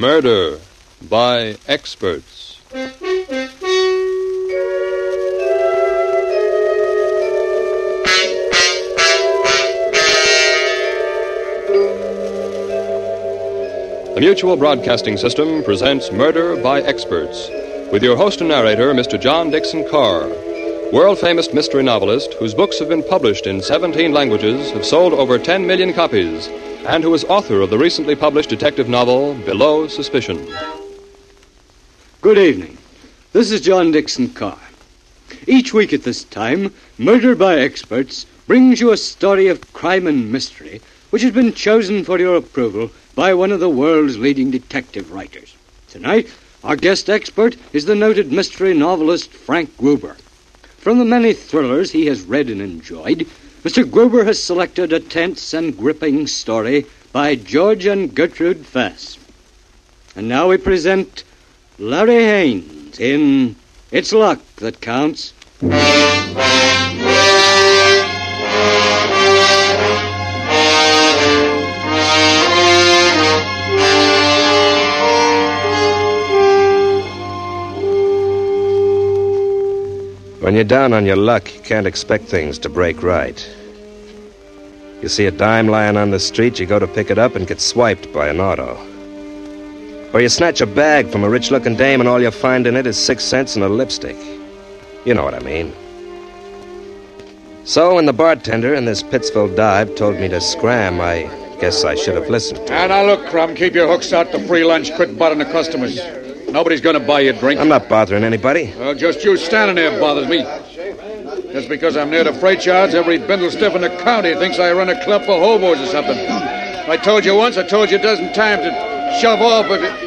Murder by Experts. The Mutual Broadcasting System presents Murder by Experts, with your host and narrator, Mr. John Dixon Carr, world-famous mystery novelist whose books have been published in 17 languages, have sold over 10 million copies, and who is author of the recently published detective novel, Below Suspicion. Good evening. This is John Dixon Carr. Each week at this time, Murder by Experts brings you a story of crime and mystery which has been chosen for your approval by one of the world's leading detective writers. Tonight, our guest expert is the noted mystery novelist Frank Gruber. From the many thrillers he has read and enjoyed, Mr. Gruber has selected a tense and gripping story by George and Gertrude Fess. And now we present Larry Haynes in It's Luck That Counts. When you're down on your luck, you can't expect things to break right. You see a dime lying on the street, you go to pick it up and get swiped by an auto. Or you snatch a bag from a rich-looking dame and all you find in it is 6 cents and a lipstick. You know what I mean. So when the bartender in this Pittsville dive told me to scram, I guess I should have listened to him. Now look, Crumb, keep your hooks out to free lunch. Quit bothering the customers. Nobody's going to buy you a drink. I'm not bothering anybody. Well, just you standing there bothers me. Just because I'm near the freight yards, every bindle stiff in the county thinks I run a club for hobos or something. I told you once, I told you a dozen times to shove off if it...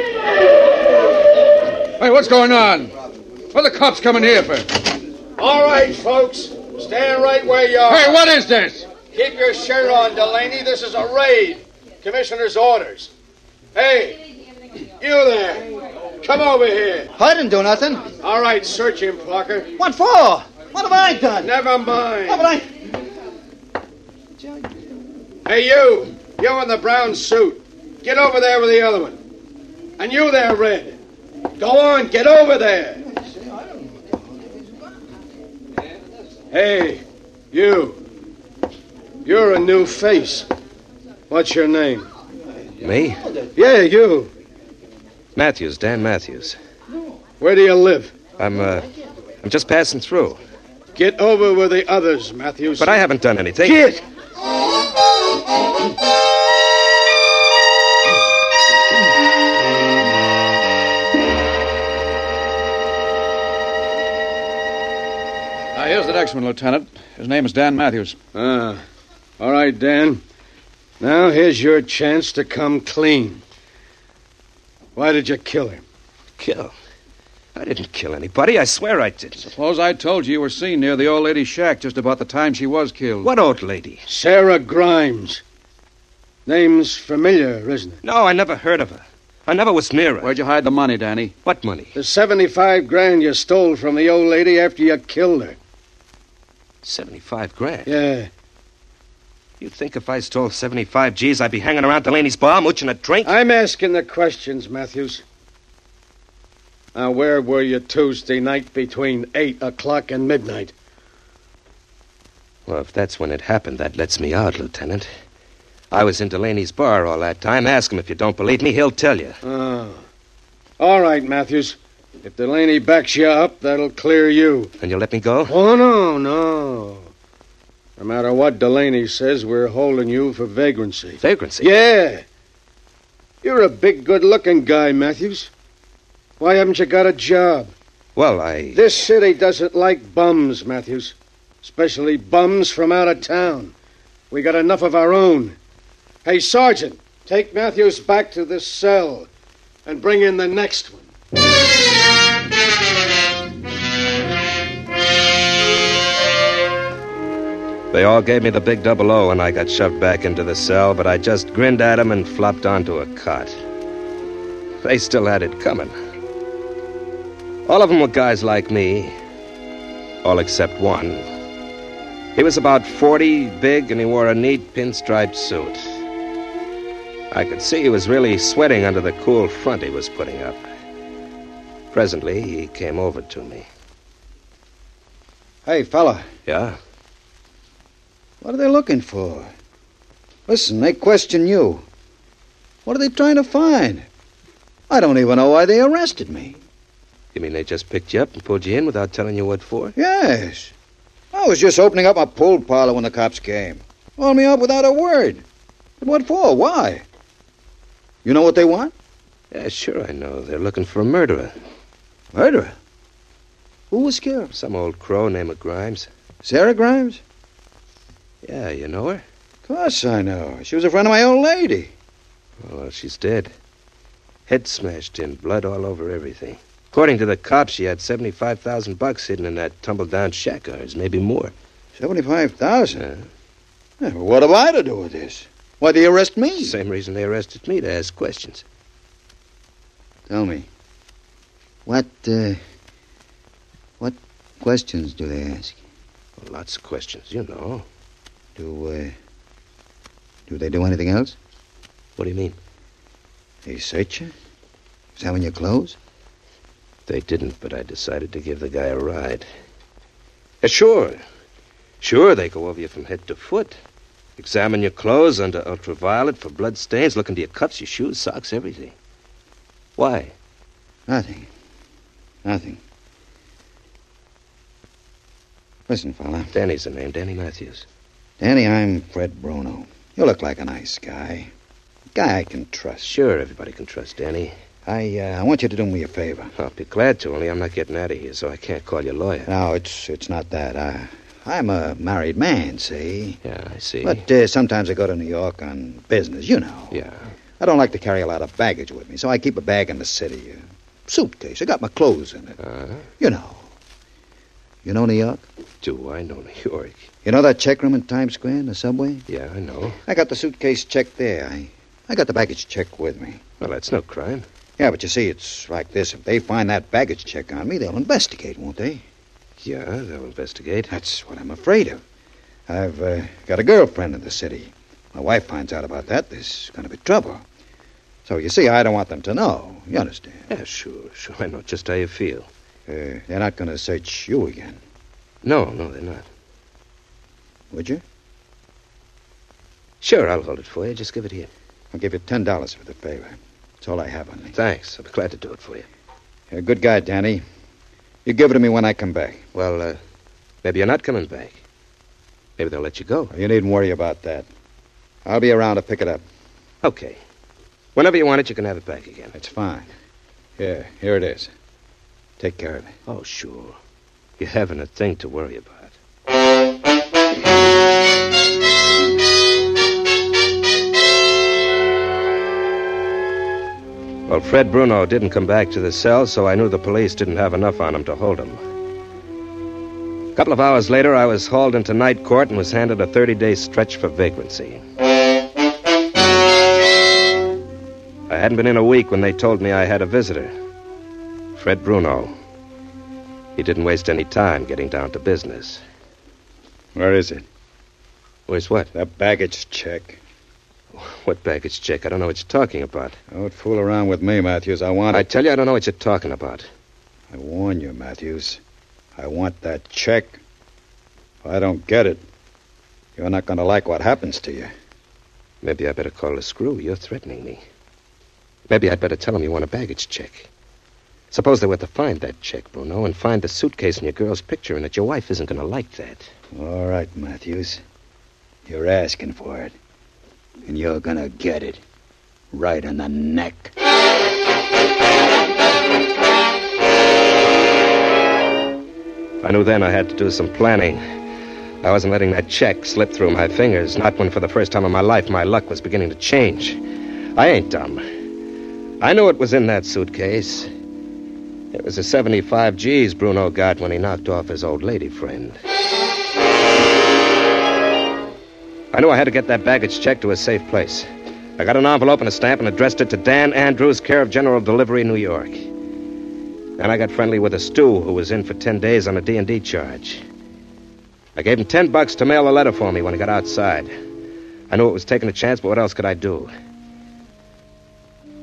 Hey, what's going on? What are the cops coming here for? All right, folks. Stand right where you are. Hey, what is this? Keep your shirt on, Delaney. This is a raid. Commissioner's orders. Hey, you there. Come over here. I didn't do nothing. All right, search him, Plucker. What for? What have I done? Never mind. Oh, but Hey, you. You in the brown suit. Get over there with the other one. And you there, Red. Go on, get over there. Hey, you. You're a new face. What's your name? Me? Yeah, you. Matthews, Dan Matthews. Where do you live? I'm just passing through. Get over with the others, Matthews. But I haven't done anything. Get! Now, here's the next one, Lieutenant. His name is Dan Matthews. All right, Dan. Now, here's your chance to come clean. Why did you kill him? Kill? I didn't kill anybody. I swear I didn't. Suppose I told you were seen near the old lady's shack just about the time she was killed. What old lady? Sarah Grimes. Name's familiar, isn't it? No, I never heard of her. I never was near her. Where'd you hide the money, Danny? What money? The 75 grand you stole from the old lady after you killed her. 75 grand? Yeah. You'd think if I stole 75 G's, I'd be hanging around Delaney's bar, mooching a drink? I'm asking the questions, Matthews. Now, where were you Tuesday night between 8 o'clock and midnight? Well, if that's when it happened, that lets me out, Lieutenant. I was in Delaney's bar all that time. Ask him if you don't believe me. He'll tell you. Oh. All right, Matthews. If Delaney backs you up, that'll clear you. And you'll let me go? Oh, no. No matter what Delaney says, we're holding you for vagrancy. Vagrancy? Yeah. You're a big, good-looking guy, Matthews. Why haven't you got a job? Well, This city doesn't like bums, Matthews. Especially bums from out of town. We got enough of our own. Hey, Sergeant, take Matthews back to this cell and bring in the next one. They all gave me the big 00 and I got shoved back into the cell, but I just grinned at them and flopped onto a cot. They still had it coming. All of them were guys like me, all except one. He was about 40, big, and he wore a neat pinstriped suit. I could see he was really sweating under the cool front he was putting up. Presently, he came over to me. Hey, fella. Yeah? What are they looking for? Listen, they question you. What are they trying to find? I don't even know why they arrested me. You mean they just picked you up and pulled you in without telling you what for? Yes. I was just opening up my pool parlor when the cops came. Hauled me up without a word. But what for? Why? You know what they want? Yeah, sure I know. They're looking for a murderer. Murderer? Who was killed? Some old crow named Grimes. Sarah Grimes? Yeah, you know her? Of course I know. She was a friend of my old lady. Oh, well, she's dead. Head smashed in, blood all over everything. According to the cops, she had $75,000 hidden in that tumble-down shack of hers, maybe more. 75,000? Yeah, well, what have I to do with this? Why'd they arrest me? Same reason they arrested me, to ask questions. Tell me, what questions do they ask? Well, lots of questions, you know. Do they do anything else? What do you mean? They search you? Examine your clothes? They didn't, but I decided to give the guy a ride. Sure. Sure, they go over you from head to foot. Examine your clothes under ultraviolet for blood stains, look into your cuffs, your shoes, socks, everything. Why? Nothing. Listen, fella. Danny's the name, Danny Matthews. Danny, I'm Fred Bruno. You look like a nice guy. A guy I can trust. Sure, everybody can trust Danny. I want you to do me a favor. I'll be glad to, only I'm not getting out of here, so I can't call you lawyer. No, it's not that. I'm a married man, see? Yeah, I see. But sometimes I go to New York on business, you know. Yeah. I don't like to carry a lot of baggage with me, so I keep a bag in the city. A suitcase. I got my clothes in it. You know. You know New York? Do I know New York? You know that check room in Times Square in the subway? Yeah, I know. I got the suitcase checked there. I got the baggage check with me. Well, that's no crime. Yeah, but you see, it's like this. If they find that baggage check on me, they'll investigate, won't they? Yeah, they'll investigate. That's what I'm afraid of. I've got a girlfriend in the city. My wife finds out about that, there's going to be trouble. So, you see, I don't want them to know. You understand? Yeah, sure. I know just how you feel. They're not going to search you again. No, they're not. Would you? Sure, I'll hold it for you. Just give it here. I'll give you $10 for the favor. That's all I have on me. Thanks. I'll be glad to do it for you. You're a good guy, Danny. You give it to me when I come back. Well, maybe you're not coming back. Maybe they'll let you go. You needn't worry about that. I'll be around to pick it up. Okay. Whenever you want it, you can have it back again. That's fine. Here it is. Take care of it. Oh, sure. You haven't a thing to worry about. Well, Fred Bruno didn't come back to the cell, so I knew the police didn't have enough on him to hold him. A couple of hours later, I was hauled into night court and was handed a 30-day stretch for vagrancy. I hadn't been in a week when they told me I had a visitor. Fred Bruno. He didn't waste any time getting down to business. Where is it? Where's what? That baggage check. What baggage check? I don't know what you're talking about. Don't fool around with me, Matthews. I tell you, I don't know what you're talking about. I warn you, Matthews. I want that check. If I don't get it, you're not going to like what happens to you. Maybe I better call the screw. You're threatening me. Maybe I'd better tell him you want a baggage check. Suppose they were to find that check, Bruno, and find the suitcase and your girl's picture in it. Your wife isn't going to like that. All right, Matthews. You're asking for it. And you're going to get it. Right in the neck. I knew then I had to do some planning. I wasn't letting that check slip through my fingers, not when for the first time in my life my luck was beginning to change. I ain't dumb. I knew it was in that suitcase. It was the 75 G's Bruno got when he knocked off his old lady friend. I knew I had to get that baggage check to a safe place. I got an envelope and a stamp and addressed it to Dan Andrews, care of General Delivery, New York. Then I got friendly with a stew who was in for 10 days on a D&D charge. I gave him $10 to mail a letter for me when he got outside. I knew it was taking a chance, but what else could I do?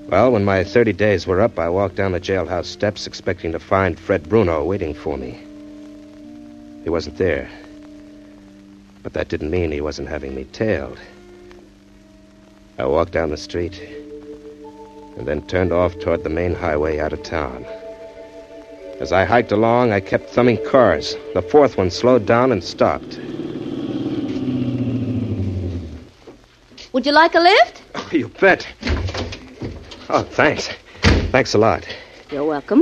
Well, when my 30 days were up, I walked down the jailhouse steps expecting to find Fred Bruno waiting for me. He wasn't there. But that didn't mean he wasn't having me tailed. I walked down the street and then turned off toward the main highway out of town. As I hiked along, I kept thumbing cars. The fourth one slowed down and stopped. Would you like a lift? Oh, you bet. Oh, thanks. Thanks a lot. You're welcome.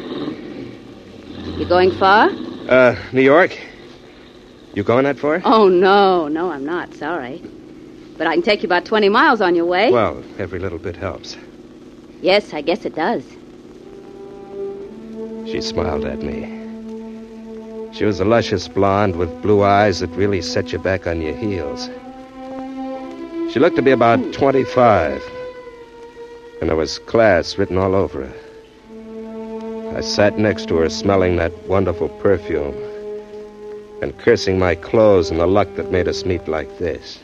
You going far? New York? You going that far? Oh, no, I'm not. Sorry. But I can take you about 20 miles on your way. Well, every little bit helps. Yes, I guess it does. She smiled at me. She was a luscious blonde with blue eyes that really set you back on your heels. She looked to be about 25, and there was class written all over her. I sat next to her, smelling that wonderful perfume and cursing my clothes and the luck that made us meet like this.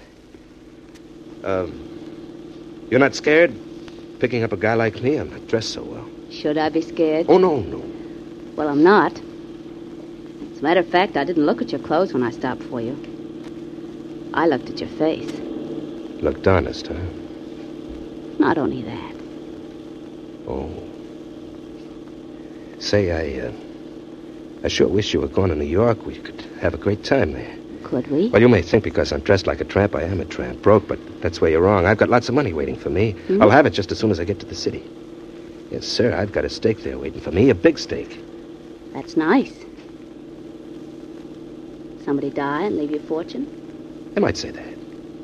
You're not scared? Picking up a guy like me? I'm not dressed so well. Should I be scared? Oh, no. Well, I'm not. As a matter of fact, I didn't look at your clothes when I stopped for you. I looked at your face. Looked honest, huh? Not only that. Oh. Say, I sure wish you were going to New York. We could have a great time there. Could we? Well, you may think because I'm dressed like a tramp, I am a tramp. Broke, but that's where you're wrong. I've got lots of money waiting for me. Hmm? I'll have it just as soon as I get to the city. Yes, sir, I've got a steak there waiting for me, a big steak. That's nice. Somebody die and leave you a fortune? I might say that.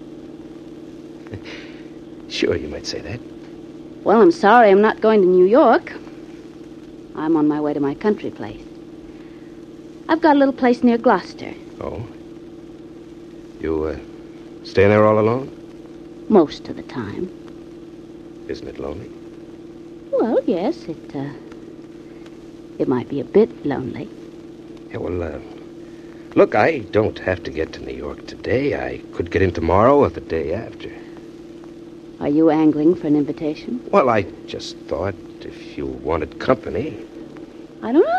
Sure, you might say that. Well, I'm sorry I'm not going to New York. I'm on my way to my country place. I've got a little place near Gloucester. Oh? You, staying there all alone? Most of the time. Isn't it lonely? Well, yes, it might be a bit lonely. Yeah, well, look, I don't have to get to New York today. I could get in tomorrow or the day after. Are you angling for an invitation? Well, I just thought if you wanted company. I don't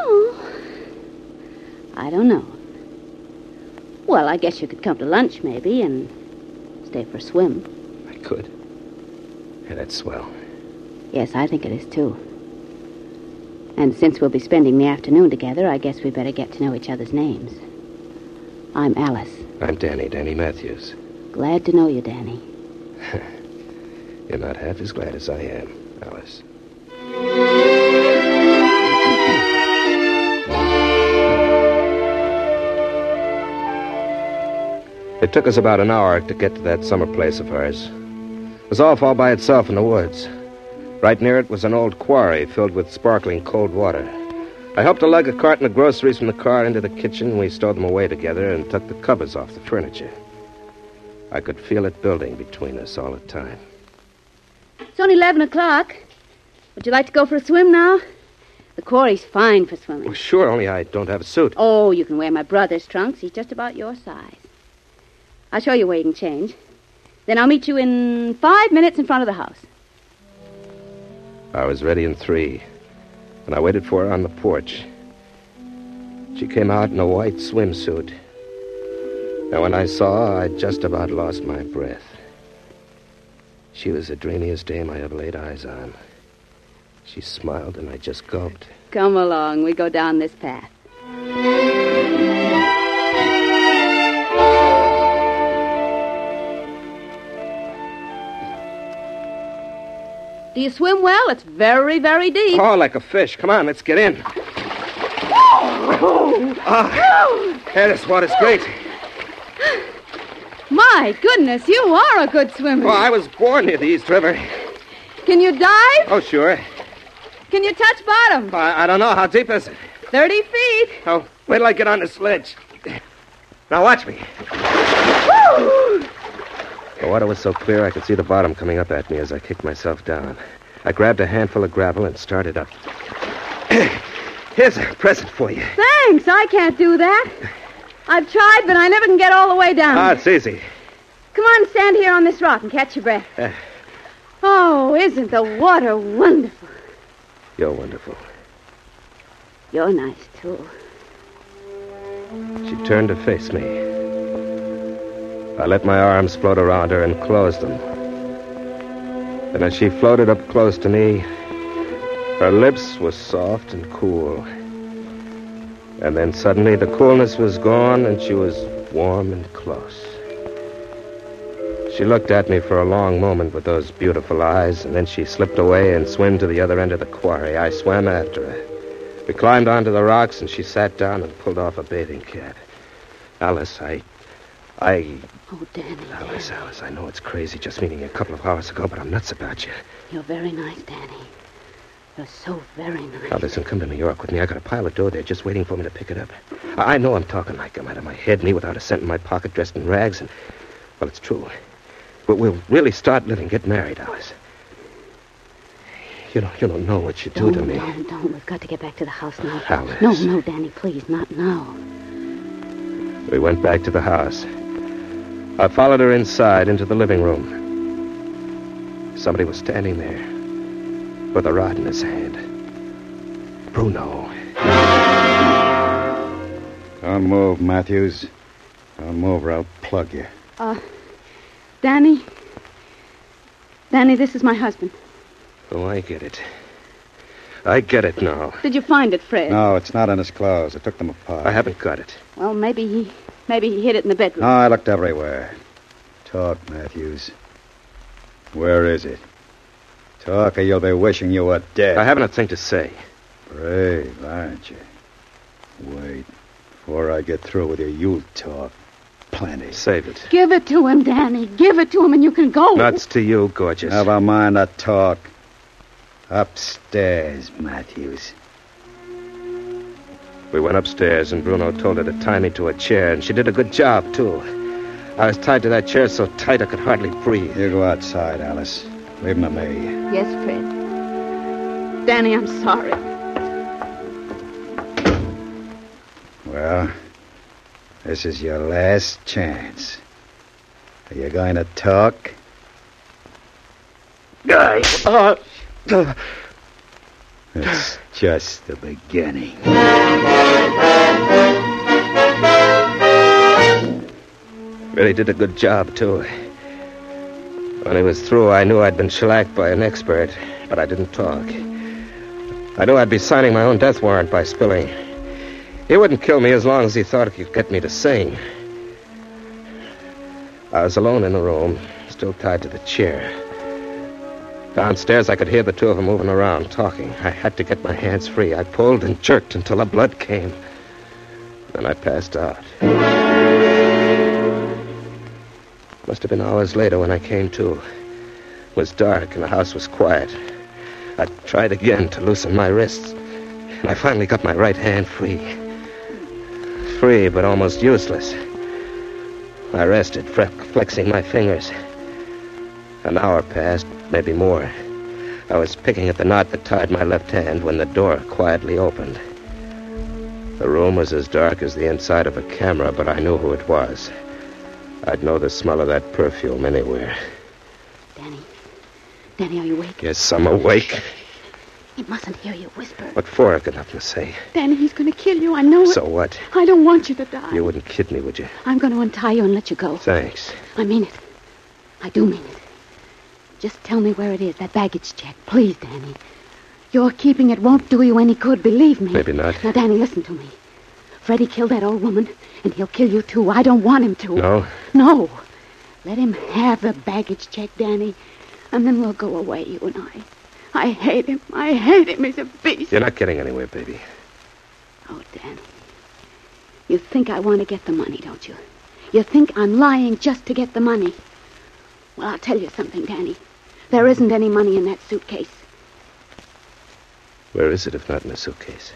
know. Well, I guess you could come to lunch, maybe, and stay for a swim. I could. Yeah, that's swell. Yes, I think it is, too. And since we'll be spending the afternoon together, I guess we better get to know each other's names. I'm Alice. I'm Danny Matthews. Glad to know you, Danny. You're not half as glad as I am, Alice. It took us about an hour to get to that summer place of hers. It was off all by itself in the woods. Right near it was an old quarry filled with sparkling cold water. I helped her lug a carton of groceries from the car into the kitchen. We stowed them away together and took the covers off the furniture. I could feel it building between us all the time. It's only 11 o'clock. Would you like to go for a swim now? The quarry's fine for swimming. Well, sure, only I don't have a suit. Oh, you can wear my brother's trunks. He's just about your size. I'll show you where you can change. Then I'll meet you in 5 minutes in front of the house. I was ready in 3, and I waited for her on the porch. She came out in a white swimsuit. And when I saw her, I just about lost my breath. She was the dreamiest dame I ever laid eyes on. She smiled, and I just gulped. Come along. We go down this path. Do you swim well? It's very, very deep. Oh, like a fish. Come on, let's get in. Yeah, this water's great. My goodness, you are a good swimmer. Oh, I was born near the East River. Can you dive? Oh, sure. Can you touch bottom? I don't know. How deep is it? 30 feet. Oh, wait till I get on the sledge. Now, watch me. The water was so clear I could see the bottom coming up at me as I kicked myself down. I grabbed a handful of gravel and started up. Here's a present for you. Thanks. I can't do that. I've tried, but I never can get all the way down. Ah, it's easy. Come on, stand here on this rock and catch your breath. Oh, isn't the water wonderful? You're wonderful. You're nice, too. She turned to face me. I let my arms float around her and closed them. And as she floated up close to me, her lips were soft and cool. And then suddenly the coolness was gone and she was warm and close. She looked at me for a long moment with those beautiful eyes, and then she slipped away and swam to the other end of the quarry. I swam after her. We climbed onto the rocks, and she sat down and pulled off a bathing cap. Alice, I... Oh, Danny. Alice, I know it's crazy just meeting you a couple of hours ago, but I'm nuts about you. You're very nice, Danny. You're so very nice. Now, listen, come to New York with me. I got a pile of dough there just waiting for me to pick it up. I know I'm talking like I'm out of my head, me without a cent in my pocket, dressed in rags, and... Well, it's true. But we'll really start living, get married, Alice. You don't know what you do to me. Don't. We've got to get back to the house now. Alice. No, Danny, please, not now. We went back to the house. I followed her inside into the living room. Somebody was standing there with a rod in his hand. Bruno. Don't move, Matthews. Don't move or I'll plug you. Danny? Danny, this is my husband. Oh, I get it. I get it now. Did you find it, Fred? No, it's not in his clothes. I took them apart. I haven't got it. Well, maybe he hid it in the bedroom. No, I looked everywhere. Talk, Matthews. Where is it? Talk or you'll be wishing you were dead. I haven't a thing to say. Brave, aren't you? Wait. Before I get through with you, you'll talk. Plenty. Save it. Give it to him, Danny. Give it to him and you can go. Nuts to you, gorgeous. Never mind the talk. Upstairs, Matthews. We went upstairs, and Bruno told her to tie me to a chair, and she did a good job, too. I was tied to that chair so tight I could hardly breathe. You go outside, Alice. Leave him to me. Yes, Fred. Danny, I'm sorry. Well, this is your last chance. Are you going to talk? It's just the beginning. Really did a good job, too. When he was through, I knew I'd been shellacked by an expert, but I didn't talk. I knew I'd be signing my own death warrant by spilling. He wouldn't kill me as long as he thought he could get me to sing. I was alone in the room, still tied to the chair. Downstairs, I could hear the two of them moving around, talking. I had to get my hands free. I pulled and jerked until the blood came. Then I passed out. Must have been hours later when I came to. It was dark and the house was quiet. I tried again to loosen my wrists, and I finally got my right hand free. Free, but almost useless. I rested, flexing my fingers. An hour passed, maybe more. I was picking at the knot that tied my left hand when the door quietly opened. The room was as dark as the inside of a camera, but I knew who it was. I'd know the smell of that perfume anywhere. Danny, are you awake? Yes, I'm awake. He mustn't hear you whisper. What for? I got nothing to say. Danny, he's going to kill you. I know it. So what? I don't want you to die. You wouldn't kid me, would you? I'm going to untie you and let you go. Thanks. I mean it. I do mean it. Just tell me where it is, that baggage check. Please, Danny. Your keeping it won't do you any good, believe me. Maybe not. Now, Danny, listen to me. Freddie killed that old woman, and he'll kill you, too. I don't want him to. No? No. Let him have the baggage check, Danny, and then we'll go away, you and I. I hate him. I hate him. He's a beast. You're not getting anywhere, baby. Oh, Danny. You think I want to get the money, don't you? You think I'm lying just to get the money. Well, I'll tell you something, Danny. There isn't any money in that suitcase. Where is it, if not in a suitcase?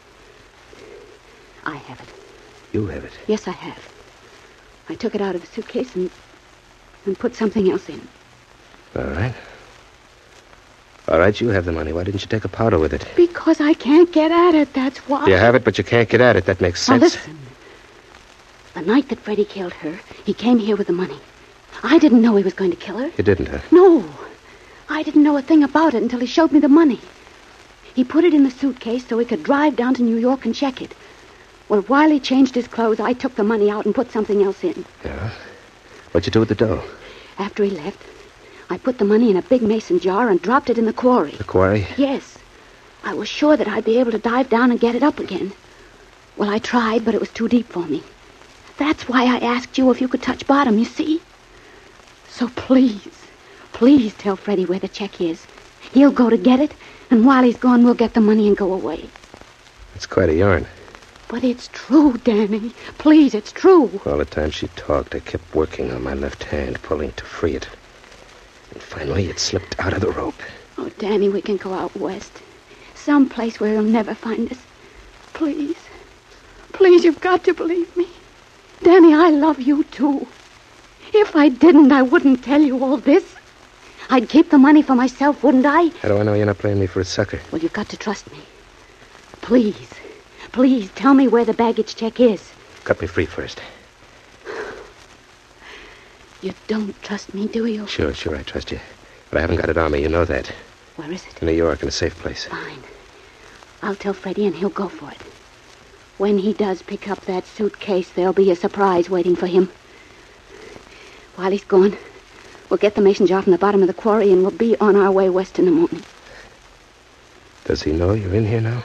I have it. You have it? Yes, I have. I took it out of the suitcase and put something else in. All right. All right, you have the money. Why didn't you take a powder with it? Because I can't get at it, that's why. You have it, but you can't get at it. That makes sense. Now, listen. The night that Freddie killed her, he came here with the money. I didn't know he was going to kill her. You didn't, huh? No. I didn't know a thing about it until he showed me the money. He put it in the suitcase so he could drive down to New York and check it. Well, while he changed his clothes, I took the money out and put something else in. Yeah? What'd you do with the dough? After he left, I put the money in a big mason jar and dropped it in the quarry. The quarry? Yes. I was sure that I'd be able to dive down and get it up again. Well, I tried, but it was too deep for me. That's why I asked you if you could touch bottom, you see? So please tell Freddie where the check is. He'll go to get it, and while he's gone, we'll get the money and go away. It's quite a yarn. But it's true, Danny. Please, it's true. All the time she talked, I kept working on my left hand, pulling to free it. And finally, it slipped out of the rope. Oh, Danny, we can go out west. Someplace where he'll never find us. Please. Please, you've got to believe me. Danny, I love you, too. If I didn't, I wouldn't tell you all this. I'd keep the money for myself, wouldn't I? How do I know you're not playing me for a sucker? Well, you've got to trust me. Please, tell me where the baggage check is. Cut me free first. You don't trust me, do you? Sure, I trust you. But I haven't got it on me, you know that. Where is it? In New York, in a safe place. Fine. I'll tell Freddie and he'll go for it. When he does pick up that suitcase, there'll be a surprise waiting for him. While he's gone, we'll get the mason jar from the bottom of the quarry and we'll be on our way west in the morning. Does he know you're in here now?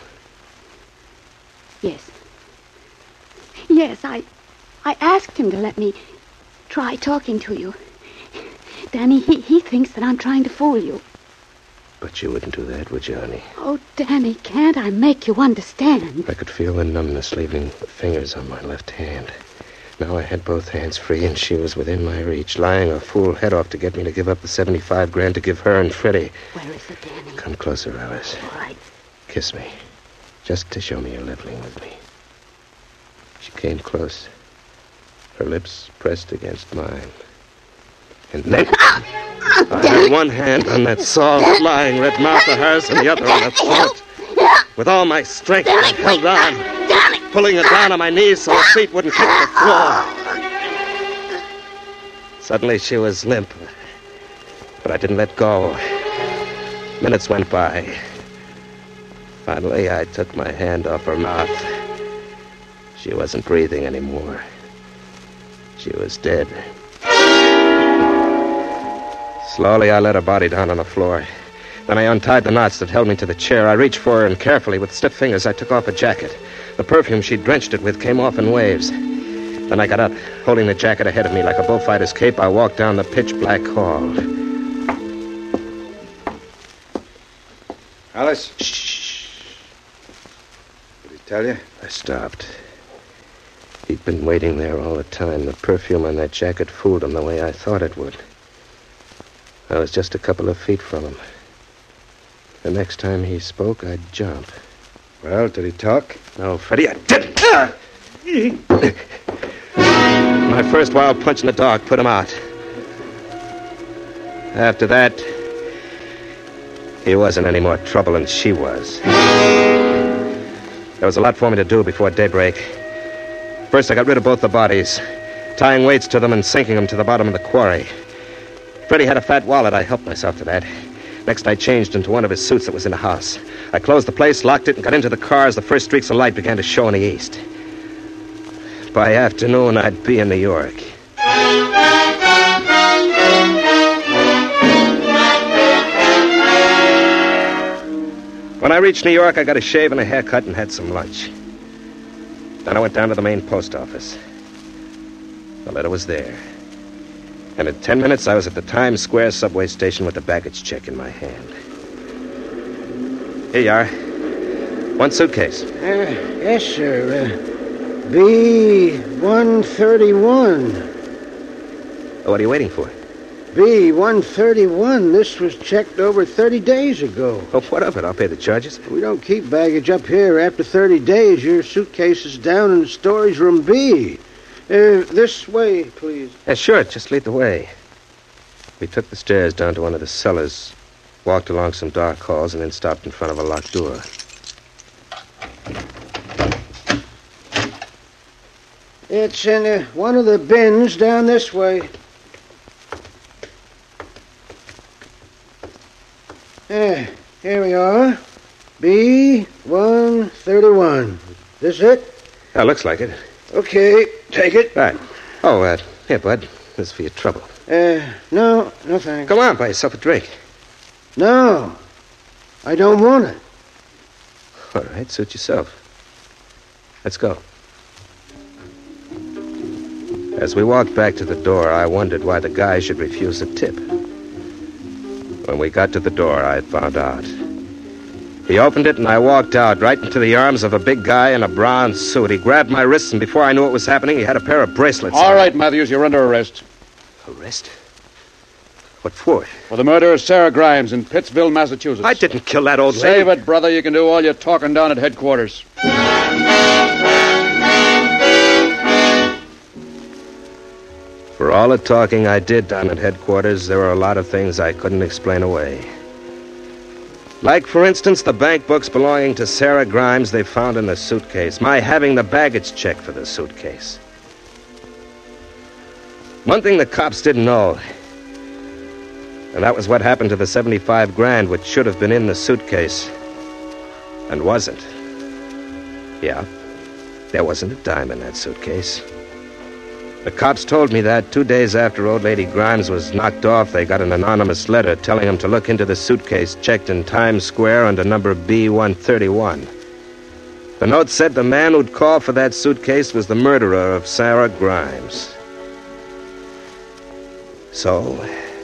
Yes, I asked him to let me try talking to you. Danny, he thinks that I'm trying to fool you. But you wouldn't do that, would you, honey? Oh, Danny, can't I make you understand? I could feel the numbness leaving the fingers on my left hand. Now I had both hands free, and she was within my reach, lying her fool head off to get me to give up the $75,000 to give her and Freddie. Where is it, Danny? Come closer, Alice. All right. Kiss me. Just to show me you're leveling with me. She came close. Her lips pressed against mine. And then I had one hand on that soft, lying red mouth of hers and the other on her throat. With all my strength, I held on, pulling her down on my knees so her feet wouldn't hit the floor. Suddenly she was limp, but I didn't let go. Minutes went by. Finally, I took my hand off her mouth. She wasn't breathing anymore. She was dead. Slowly, I let her body down on the floor. Then I untied the knots that held me to the chair. I reached for her, and carefully, with stiff fingers, I took off her jacket. The perfume she'd drenched it with came off in waves. Then I got up, holding the jacket ahead of me like a bullfighter's cape. I walked down the pitch-black hall. Alice. Shh. Did he tell you? I stopped. He'd been waiting there all the time. The perfume on that jacket fooled him the way I thought it would. I was just a couple of feet from him. The next time he spoke, I'd jump. Well, did he talk? No, Freddie, I didn't. My first wild punch in the dark put him out. After that, he wasn't any more trouble than she was. There was a lot for me to do before daybreak. First, I got rid of both the bodies, tying weights to them and sinking them to the bottom of the quarry. Freddie had a fat wallet. I helped myself to that. Next, I changed into one of his suits that was in the house. I closed the place, locked it, and got into the car as the first streaks of light began to show in the east. By afternoon, I'd be in New York. When I reached New York, I got a shave and a haircut and had some lunch. Then I went down to the main post office. The letter was there. And in 10 minutes, I was at the Times Square subway station with the baggage check in my hand. Here you are. One suitcase. Yes, sir. B-131. What are you waiting for? B-131. This was checked over 30 days ago. Oh, what of it? I'll pay the charges. We don't keep baggage up here. After 30 days, your suitcase is down in storage room B. This way, please. Yeah, sure. Just lead the way. We took the stairs down to one of the cellars, walked along some dark halls, and then stopped in front of a locked door. It's in one of the bins down this way. Here we are. B-131. This it? Yeah, looks like it. Okay, take it. Right. Oh, here, bud. This is for your trouble. No thanks. Come on, buy yourself a drink. No, I don't want it. All right, suit yourself. Let's go. As we walked back to the door, I wondered why the guy should refuse a tip. When we got to the door, I found out. He opened it, and I walked out right into the arms of a big guy in a brown suit. He grabbed my wrists, and before I knew what was happening, he had a pair of bracelets All on. right, Matthews, you're under arrest. Arrest? What for? For the murder of Sarah Grimes in Pittsville, Massachusetts. I didn't kill that old lady. Save it, brother. You can do all your talking down at headquarters. For all the talking I did down at headquarters, there were a lot of things I couldn't explain away. Like, for instance, the bank books belonging to Sarah Grimes they found in the suitcase. My having the baggage check for the suitcase. One thing the cops didn't know, and that was what happened to the $75,000 which should have been in the suitcase and wasn't. Yeah, there wasn't a dime in that suitcase. The cops told me that 2 days after old lady Grimes was knocked off, they got an anonymous letter telling them to look into the suitcase checked in Times Square under number B-131. The note said the man who'd called for that suitcase was the murderer of Sarah Grimes. So,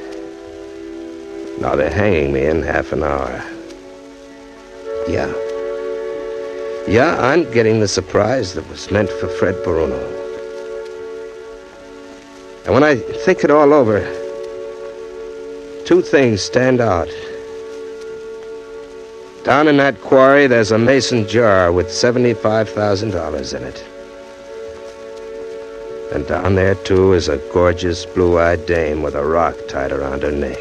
now they're hanging me in half an hour. Yeah, I'm getting the surprise that was meant for Fred Bruno. And when I think it all over, two things stand out. Down in that quarry, there's a mason jar with $75,000 in it. And down there, too, is a gorgeous blue-eyed dame with a rock tied around her neck.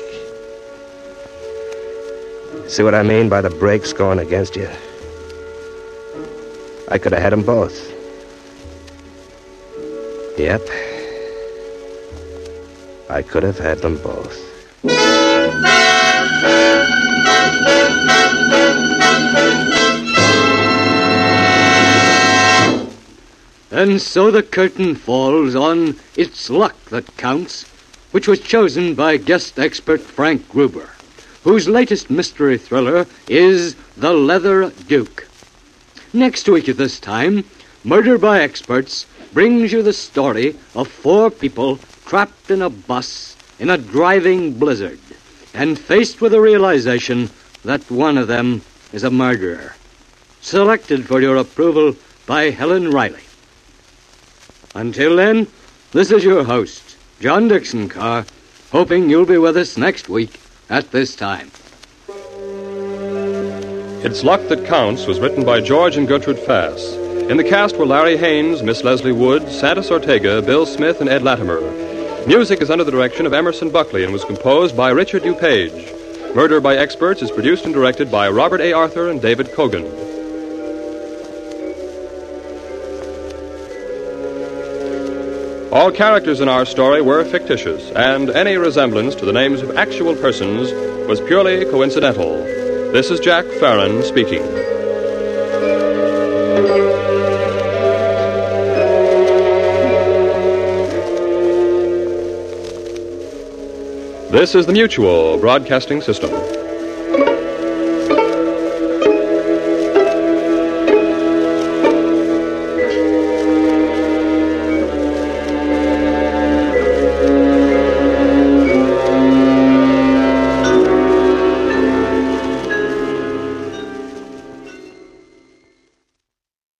See what I mean by the brakes going against you? I could have had them both. Yep. I could have had them both. And so the curtain falls on It's Luck That Counts, which was chosen by guest expert Frank Gruber, whose latest mystery thriller is The Leather Duke. Next week at this time, Murder by Experts brings you the story of four people trapped in a bus in a driving blizzard and faced with the realization that one of them is a murderer. Selected for your approval by Helen Riley. Until then, this is your host, John Dixon Carr, hoping you'll be with us next week at this time. It's Luck That Counts was written by George and Gertrude Fass. In the cast were Larry Haynes, Miss Leslie Wood, Santos Ortega, Bill Smith, and Ed Latimer. Music is under the direction of Emerson Buckley and was composed by Richard DuPage. Murder by Experts is produced and directed by Robert A. Arthur and David Kogan. All characters in our story were fictitious, and any resemblance to the names of actual persons was purely coincidental. This is Jack Farron speaking. This is the Mutual Broadcasting System.